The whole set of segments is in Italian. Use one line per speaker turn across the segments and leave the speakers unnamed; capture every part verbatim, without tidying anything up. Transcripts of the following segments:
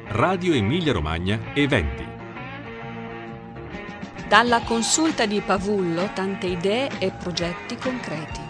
Radio Emilia Romagna Eventi.
Dalla consulta di Pavullo tante idee e progetti concreti.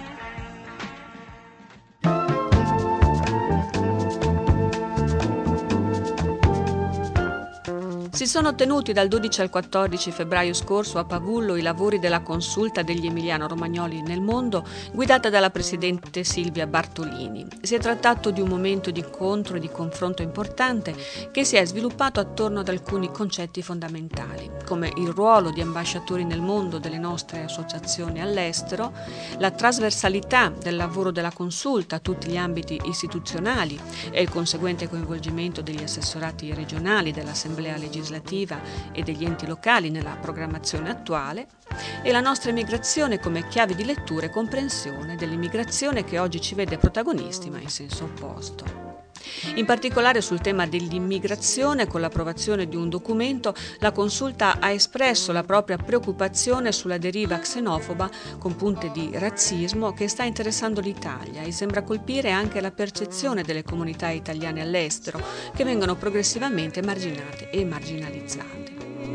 Si sono tenuti dal dodici al quattordici febbraio scorso a Pavullo i lavori della consulta degli emiliano-romagnoli nel mondo, guidata dalla presidente Silvia Bartolini. Si è trattato di un momento di incontro e di confronto importante che si è sviluppato attorno ad alcuni concetti fondamentali, come il ruolo di ambasciatori nel mondo delle nostre associazioni all'estero, la trasversalità del lavoro della consulta a tutti gli ambiti istituzionali e il conseguente coinvolgimento degli assessorati regionali dell'Assemblea legislativa e degli enti locali nella programmazione attuale, e la nostra emigrazione come chiave di lettura e comprensione dell'immigrazione che oggi ci vede protagonisti ma in senso opposto. In particolare sul tema dell'immigrazione, con l'approvazione di un documento, la consulta ha espresso la propria preoccupazione sulla deriva xenofoba con punte di razzismo che sta interessando l'Italia e sembra colpire anche la percezione delle comunità italiane all'estero, che vengono progressivamente marginate e marginalizzate.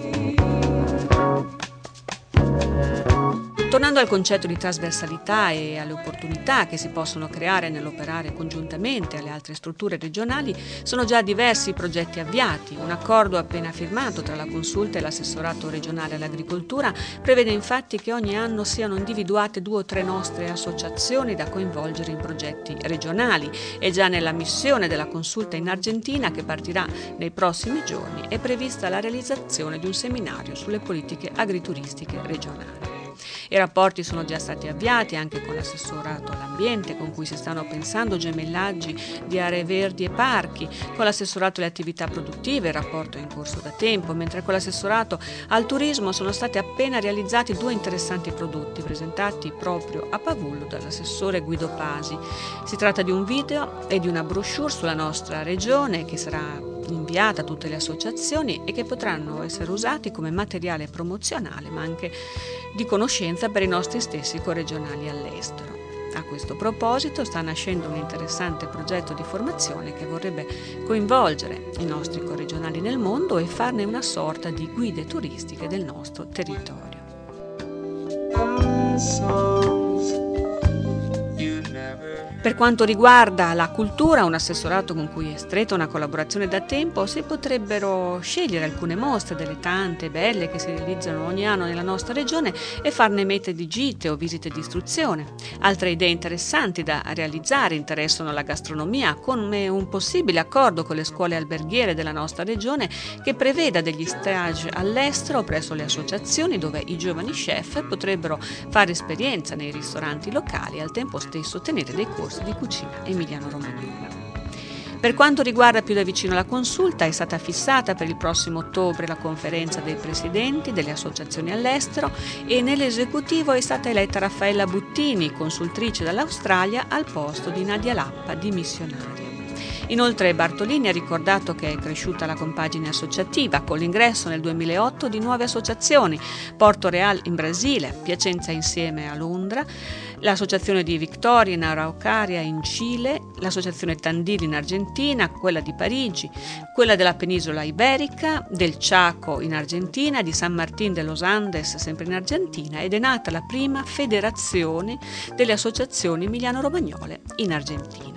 Tornando al concetto di trasversalità e alle opportunità che si possono creare nell'operare congiuntamente alle altre strutture regionali, sono già diversi i progetti avviati. Un accordo appena firmato tra la consulta e l'assessorato regionale all'agricoltura prevede infatti che ogni anno siano individuate due o tre nostre associazioni da coinvolgere in progetti regionali, e già nella missione della consulta in Argentina, che partirà nei prossimi giorni, è prevista la realizzazione di un seminario sulle politiche agrituristiche regionali. I rapporti sono già stati avviati anche con l'assessorato all'ambiente, con cui si stanno pensando gemellaggi di aree verdi e parchi, con l'assessorato alle attività produttive il rapporto è in corso da tempo, mentre con l'assessorato al turismo sono stati appena realizzati due interessanti prodotti presentati proprio a Pavullo dall'assessore Guido Pasi. Si tratta di un video e di una brochure sulla nostra regione che sarà inviata a tutte le associazioni e che potranno essere usati come materiale promozionale ma anche di conoscenza per i nostri stessi corregionali all'estero. A questo proposito sta nascendo un interessante progetto di formazione che vorrebbe coinvolgere i nostri corregionali nel mondo e farne una sorta di guide turistiche del nostro territorio. Per quanto riguarda la cultura, un assessorato con cui è stretta una collaborazione da tempo, si potrebbero scegliere alcune mostre delle tante belle che si realizzano ogni anno nella nostra regione e farne mete di gite o visite di istruzione. Altre idee interessanti da realizzare interessano la gastronomia, come un possibile accordo con le scuole alberghiere della nostra regione che preveda degli stage all'estero presso le associazioni dove i giovani chef potrebbero fare esperienza nei ristoranti locali e al tempo stesso tenere dei corsi di cucina emiliano-romagnola. Per quanto riguarda più da vicino la consulta, è stata fissata per il prossimo ottobre la conferenza dei presidenti delle associazioni all'estero e nell'esecutivo è stata eletta Raffaella Buttini, consultrice dall'Australia, al posto di Nadia Lappa, dimissionaria. Inoltre Bartolini ha ricordato che è cresciuta la compagine associativa con l'ingresso nel duemilaotto di nuove associazioni: Porto Real in Brasile, Piacenza Insieme a Londra, l'associazione di Victoria in Araucaria in Cile, l'associazione Tandil in Argentina, quella di Parigi, quella della penisola iberica, del Chaco in Argentina, di San Martín de los Andes sempre in Argentina, ed è nata la prima federazione delle associazioni emiliano-romagnole in Argentina.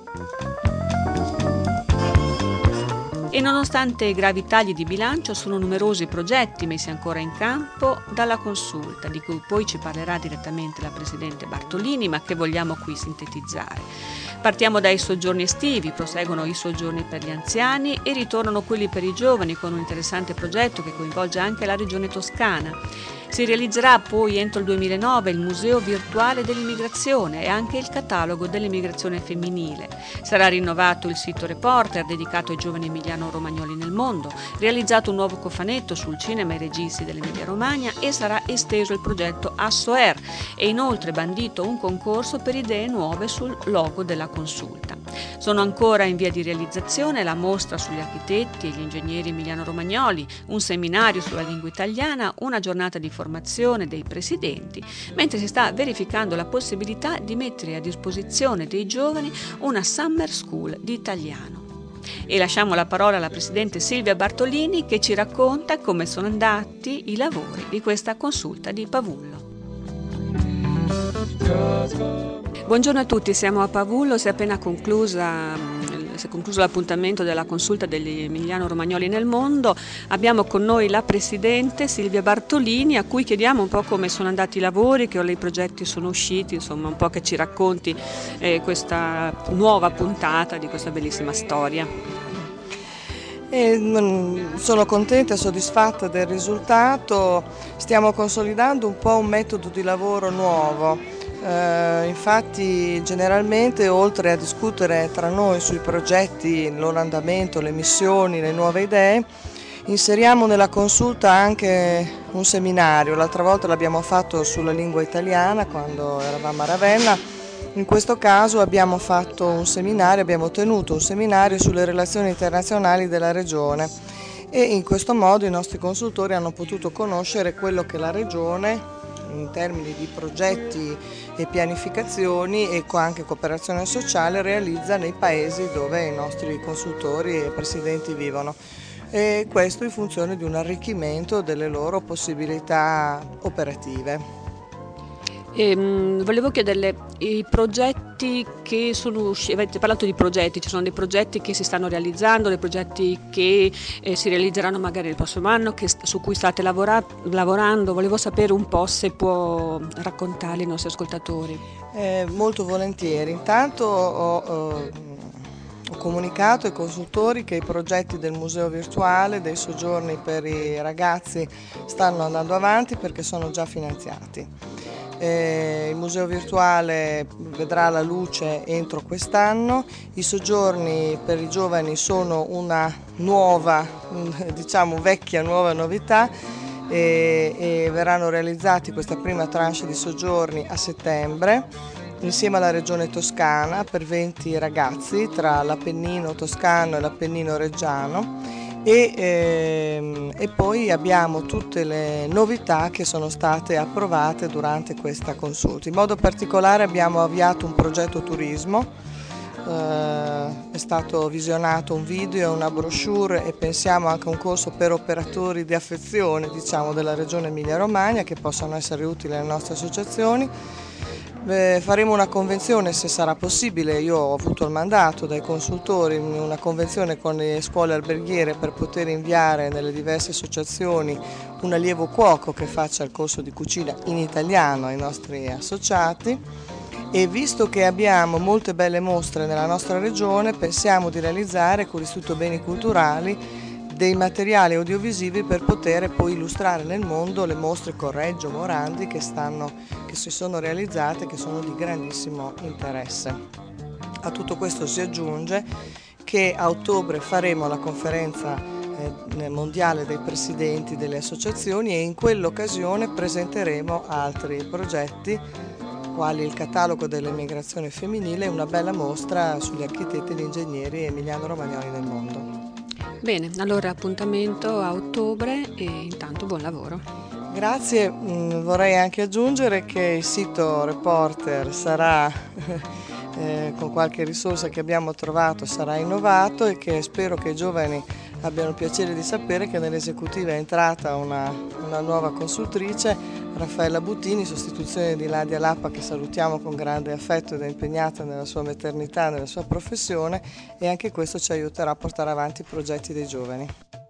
E nonostante i gravi tagli di bilancio, sono numerosi i progetti messi ancora in campo dalla consulta, di cui poi ci parlerà direttamente la presidente Bartolini, ma che vogliamo qui sintetizzare. Partiamo dai soggiorni estivi, proseguono i soggiorni per gli anziani e ritornano quelli per i giovani, con un interessante progetto che coinvolge anche la regione Toscana. Si realizzerà poi entro il duemilanove il Museo Virtuale dell'Immigrazione e anche il catalogo dell'immigrazione femminile. Sarà rinnovato il sito Reporter dedicato ai giovani emiliano-romagnoli nel mondo, realizzato un nuovo cofanetto sul cinema e i registi dell'Emilia-Romagna e sarà esteso il progetto Assoer e inoltre bandito un concorso per idee nuove sul logo della consulta. Sono ancora in via di realizzazione la mostra sugli architetti e gli ingegneri emiliano-romagnoli, un seminario sulla lingua italiana, una giornata di formazione dei presidenti, mentre si sta verificando la possibilità di mettere a disposizione dei giovani una summer school di italiano. E lasciamo la parola alla Presidente Silvia Bartolini che ci racconta come sono andati i lavori di questa consulta di Pavullo. Buongiorno a tutti, siamo a Pavullo, si è appena conclusa, si è concluso l'appuntamento della consulta degli emiliano-romagnoli nel mondo. Abbiamo con noi la Presidente Silvia Bartolini, a cui chiediamo un po' come sono andati i lavori, che i progetti sono usciti, insomma un po' che ci racconti eh, questa nuova puntata di questa bellissima storia.
E sono contenta e soddisfatta del risultato. Stiamo consolidando un po' un metodo di lavoro nuovo. Uh, infatti generalmente, oltre a discutere tra noi sui progetti, il loro andamento, le missioni, le nuove idee, inseriamo nella consulta anche un seminario. L'altra volta l'abbiamo fatto sulla lingua italiana quando eravamo a Ravenna. In questo caso abbiamo fatto un seminario, abbiamo tenuto un seminario sulle relazioni internazionali della Regione e in questo modo i nostri consultori hanno potuto conoscere quello che la Regione in termini di progetti e pianificazioni e anche cooperazione sociale realizza nei paesi dove i nostri consultori e presidenti vivono. E questo in funzione di un arricchimento delle loro possibilità operative.
E, mh, volevo chiederle, i progetti che sono usciti, avete parlato di progetti, ci sono dei progetti che si stanno realizzando, dei progetti che eh, si realizzeranno magari il prossimo anno, che, su cui state lavora, lavorando, volevo sapere un po' se può raccontarli ai nostri ascoltatori.
Eh, molto volentieri, intanto ho, ho, ho comunicato ai consultori che i progetti del museo virtuale, dei soggiorni per i ragazzi stanno andando avanti perché sono già finanziati. Eh, il museo virtuale vedrà la luce entro quest'anno, i soggiorni per i giovani sono una nuova, diciamo vecchia nuova novità e, e verranno realizzati questa prima tranche di soggiorni a settembre insieme alla Regione Toscana per venti ragazzi tra l'Appennino toscano e l'Appennino reggiano. E, ehm, e poi abbiamo tutte le novità che sono state approvate durante questa consulta. In modo particolare abbiamo avviato un progetto turismo, eh, è stato visionato un video e una brochure e pensiamo anche a un corso per operatori di affezione, diciamo, della Regione Emilia-Romagna che possono essere utili alle nostre associazioni. Eh, faremo una convenzione se sarà possibile, io ho avuto il mandato dai consultori, una convenzione con le scuole alberghiere per poter inviare nelle diverse associazioni un allievo cuoco che faccia il corso di cucina in italiano ai nostri associati e visto che abbiamo molte belle mostre nella nostra regione pensiamo di realizzare con l'Istituto Beni Culturali dei materiali audiovisivi per poter poi illustrare nel mondo le mostre Correggio, Morandi che, stanno, che si sono realizzate e che sono di grandissimo interesse. A tutto questo si aggiunge che a ottobre faremo la conferenza eh, mondiale dei presidenti delle associazioni e in quell'occasione presenteremo altri progetti quali il catalogo dell'immigrazione femminile e una bella mostra sugli architetti e gli ingegneri emiliano-romagnoli nel mondo.
Bene, allora appuntamento a ottobre e intanto buon lavoro.
Grazie, vorrei anche aggiungere che il sito Reporter sarà, eh, con qualche risorsa che abbiamo trovato, sarà innovato e che spero che i giovani abbiano il piacere di sapere che nell'esecutiva è entrata una, una nuova consultrice, Raffaella Buttini, in sostituzione di Nadia Lappa che salutiamo con grande affetto ed è impegnata nella sua maternità, nella sua professione e anche questo ci aiuterà a portare avanti i progetti dei giovani.